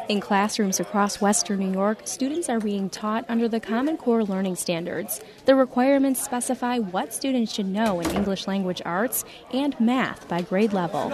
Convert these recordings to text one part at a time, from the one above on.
In classrooms across Western New York, students are being taught under the Common Core learning standards. The requirements specify what students should know in English language arts and math by grade level.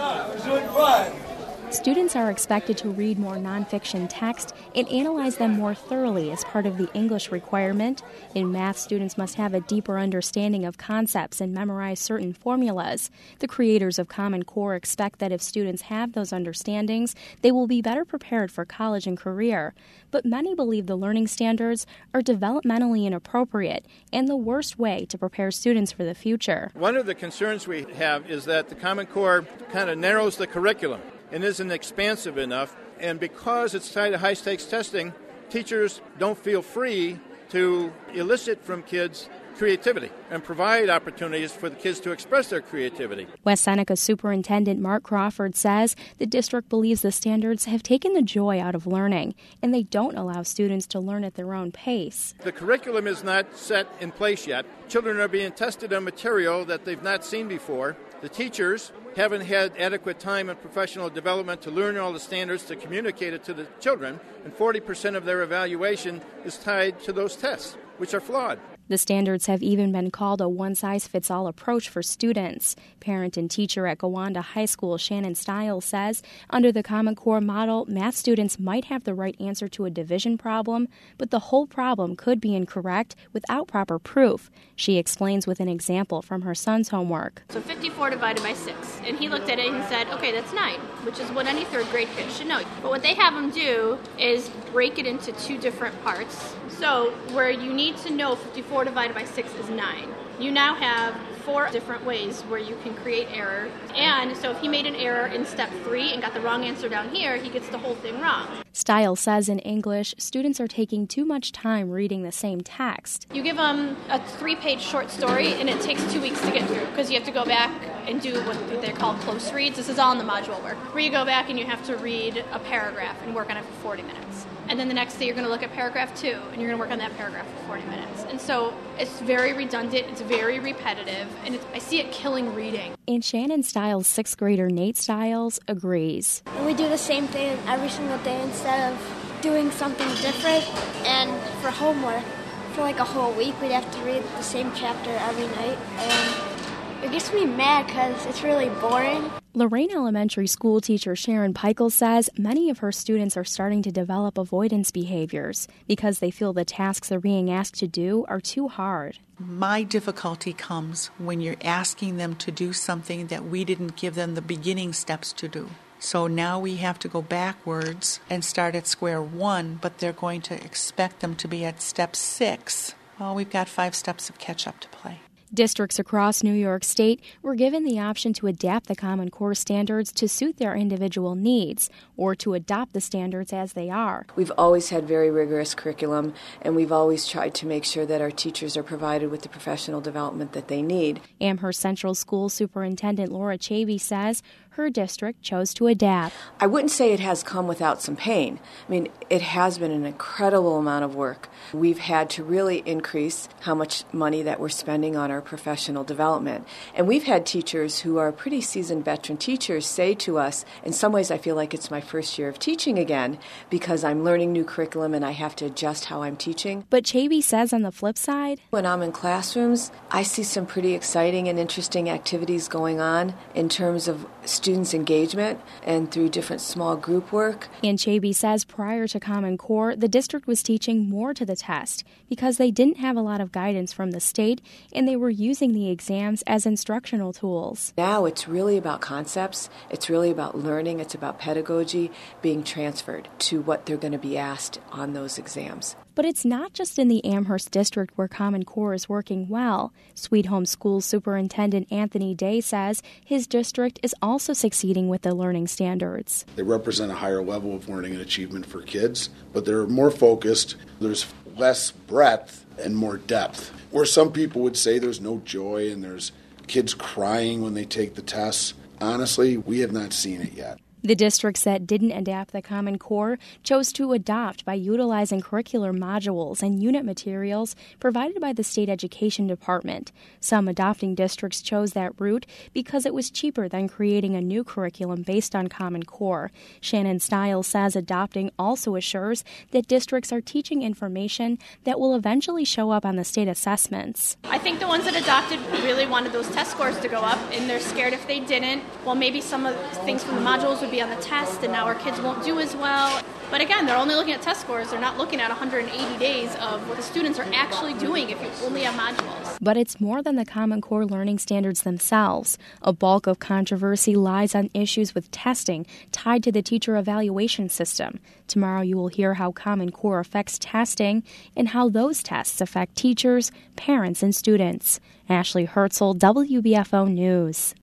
Students are expected to read more nonfiction text and analyze them more thoroughly as part of the English requirement. In math, students must have a deeper understanding of concepts and memorize certain formulas. The creators of Common Core expect that if students have those understandings, they will be better prepared for college and career. But many believe the learning standards are developmentally inappropriate and the worst way to prepare students for the future. One of the concerns we have is that the Common Core kind of narrows the curriculum and isn't expansive enough. And because it's tied to high-stakes testing, teachers don't feel free to elicit from kids creativity and provide opportunities for the kids to express their creativity. West Seneca Superintendent Mark Crawford says the district believes the standards have taken the joy out of learning, and they don't allow students to learn at their own pace. The curriculum is not set in place yet. Children are being tested on material that they've not seen before. The teachers haven't had adequate time and professional development to learn all the standards to communicate it to the children, and 40% of their evaluation is tied to those tests, which are flawed. The standards have even been called a one-size-fits-all approach for students. Parent and teacher at Gowanda High School, Shannon Stiles, says under the Common Core model, math students might have the right answer to a division problem, but the whole problem could be incorrect without proper proof. She explains with an example from her son's homework. So 54 divided by 6. And he looked at it and said, okay, that's 9, which is what any third grade kid should know. But what they have them do is break it into two different parts. So where you need to know 54 divided by 6 is 9. You now have 4 different ways where you can create error. And so if he made an error in step 3 and got the wrong answer down here, he gets the whole thing wrong. Stiles says in English, students are taking too much time reading the same text. You give them a 3-page short story, and it takes 2 weeks to get through because you have to go back and do what they're called close reads. This is all in the module work, where you go back and you have to read a paragraph and work on it for 40 minutes. And then the next day you're going to look at paragraph 2, and you're going to work on that paragraph for 40 minutes. And so it's very redundant, it's very repetitive, and I see it killing reading. And Shannon Stiles' 6th grader Nate Stiles agrees. And we do the same thing every single day instead of doing something different. And for homework, for like a whole week, we'd have to read the same chapter every night. And it gets me mad because it's really boring. Lorraine Elementary School teacher Sharon Peichel says many of her students are starting to develop avoidance behaviors because they feel the tasks they're being asked to do are too hard. My difficulty comes when you're asking them to do something that we didn't give them the beginning steps to do. So now we have to go backwards and start at square one, but they're going to expect them to be at step 6. Well, we've got 5 steps of catch-up to play. Districts across New York State were given the option to adapt the Common Core standards to suit their individual needs or to adopt the standards as they are. We've always had very rigorous curriculum, and we've always tried to make sure that our teachers are provided with the professional development that they need. Amherst Central School Superintendent Laura Chavey says her district chose to adapt. I wouldn't say it has come without some pain. I mean, it has been an incredible amount of work. We've had to really increase how much money that we're spending on our professional development. And we've had teachers who are pretty seasoned veteran teachers say to us, in some ways I feel like it's my first year of teaching again because I'm learning new curriculum and I have to adjust how I'm teaching. But Chavey says on the flip side, when I'm in classrooms, I see some pretty exciting and interesting activities going on in terms of students' engagement and through different small group work. And Chavey says prior to Common Core, the district was teaching more to the test because they didn't have a lot of guidance from the state and they were using the exams as instructional tools. Now it's really about concepts, it's really about learning, it's about pedagogy being transferred to what they're going to be asked on those exams. But it's not just in the Amherst district where Common Core is working well. Sweet Home School Superintendent Anthony Day says his district is also succeeding with the learning standards. They represent a higher level of learning and achievement for kids, but they're more focused. There's less breadth and more depth. Where some people would say there's no joy and there's kids crying when they take the tests, honestly, we have not seen it yet. The districts that didn't adapt the Common Core chose to adopt by utilizing curricular modules and unit materials provided by the state education department. Some adopting districts chose that route because it was cheaper than creating a new curriculum based on Common Core. Shannon Stiles says adopting also assures that districts are teaching information that will eventually show up on the state assessments. I think the ones that adopted really wanted those test scores to go up, and they're scared if they didn't, well, maybe some of the things from the modules would be on the test, and now our kids won't do as well. But again, they're only looking at test scores. They're not looking at 180 days of what the students are actually doing if you only have modules. But it's more than the Common Core learning standards themselves. A bulk of controversy lies on issues with testing tied to the teacher evaluation system. Tomorrow you will hear how Common Core affects testing and how those tests affect teachers, parents, and students. Ashley Herzl, WBFO News.